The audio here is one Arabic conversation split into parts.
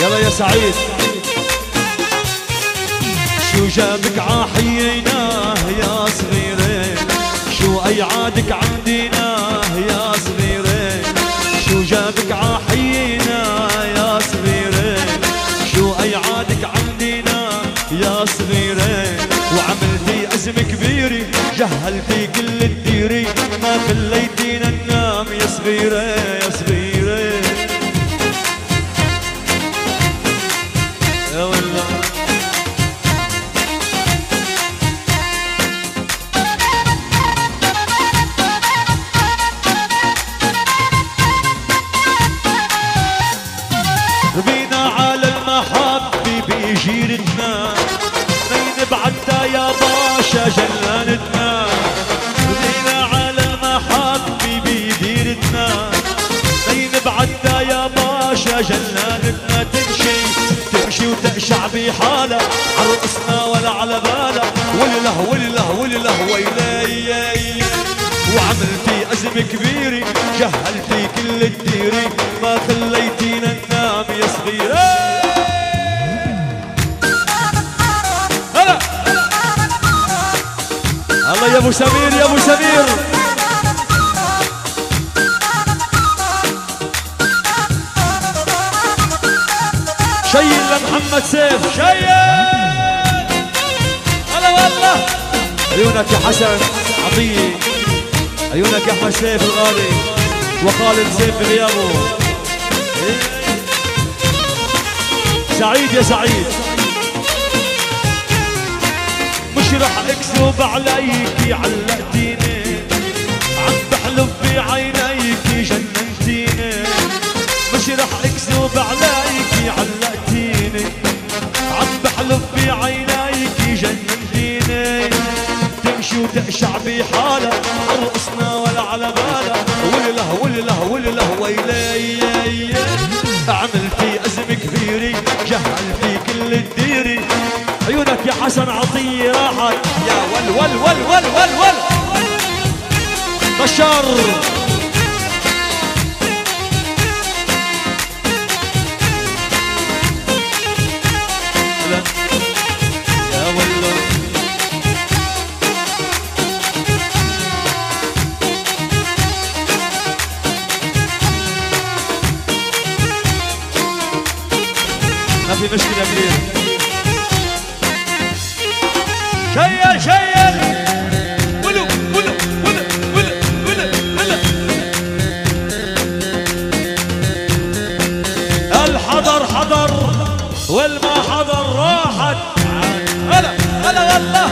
يلا يا سعيد. شو جابك عاحييناه يا صغيرة، شو أيعادك عندنا يا صغيرة، شو جابك عاحيينا يا صغيرة، شو أيعادك عندنا يا صغيرة، وعملتي أزمة كبيرة جهلتي كل الديري، ما خليتينا ننام يا صغيرة يا صغيرة. يا والله ربينا على المحبة بجيرتنا، مين بعدها يا باشا جلانتنا، ربينا على المحبة بديرتنا، مين بعدها يا باشا جلانتنا، تمشي وتقشع بحالة عرقصنا ولا على بالها، ولله ولله ولله ويلي، وعملتي أزمة كبيرة جهلتي كل الديري، ما خليتينا ننام يا صغيرة. هلا الله يا ابو سمير يا ابو سمير. شيل لمحمد سيف شيل. هلا والله عيونك يا حسن عطيه، عيونك يا احمد سيف الغالي وخالد سيف بغيابه. سعيد يا سعيد. مش رح اكذب عليكي علقتيني، عم بحلف بعينيكي جننتيني، مش رح اكذب عليكي علقتيني، عم بحلف بعينيكي جننتيني، تمشي وتقشع بحالة عرقصنا ولا على بالها، ولله ولله ولله ويلي، عملتي أزمة كبيرة جهلتي كل الديري، عيونك يا حسن عطية راحت يا ول ول ول ول ول ول بشار. يا والله ما في مشكلة كبيرة. شيل شيل ولو ولو ولو ولو ولو ولو. الحضر حضر والما حضر راحت. هلا هلا والله.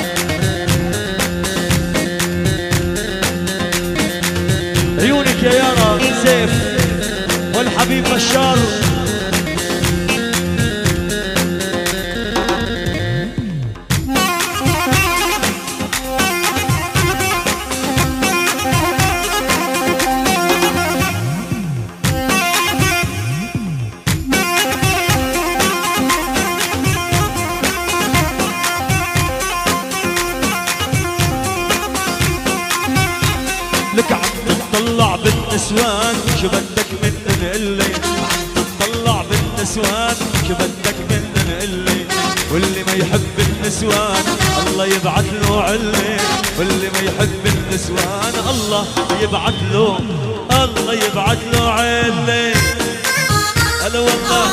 عيونك يا يارا سيف والحبيب بشار. لك عم تطلع بالنسوان شو بدك منن قلي، عم تطلع بالنسوان شو بدك منن قلي، واللي ما يحب النسوان الله يبعث له علي، واللي ما يحب النسوان الله يبعث له، الله يبعث له علي. هلا والله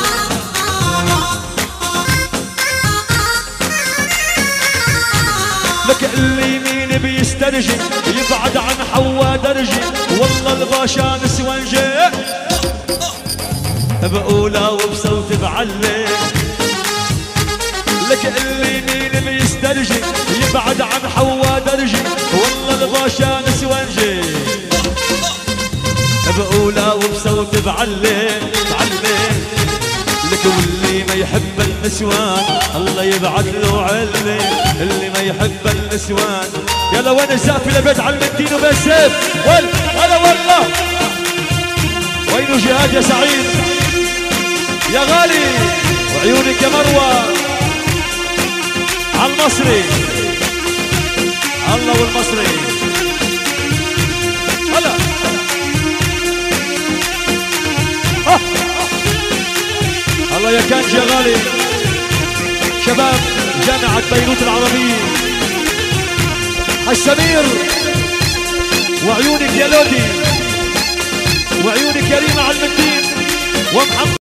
لك اللي مين بيسترجي يبعد عن حوا درجي، والله الغاشا نسوانجي بقولها وبصوت بعلي. لك اللي مين بيسترجي يبعد عن حوا درجي، والله الغاشا نسوانجي بقولها وبصوت بعلي بعلي. لك واللي ما يحب النسوان الله يبعث له علي، اللي ما يحب النسوان. يلا وين الزقفة لبيت علم الدين وبين سيف هلا والله. وينو جهاد يا سعيد يا غالي، وعيونك يا مروة على المصري الله والمصري. هلا والله يا كانج يا غالي، شباب جامعة بيروت العربية، حاج سمير وعيونك يا لودي، وعيونك يا ريما على المدين، ومحمد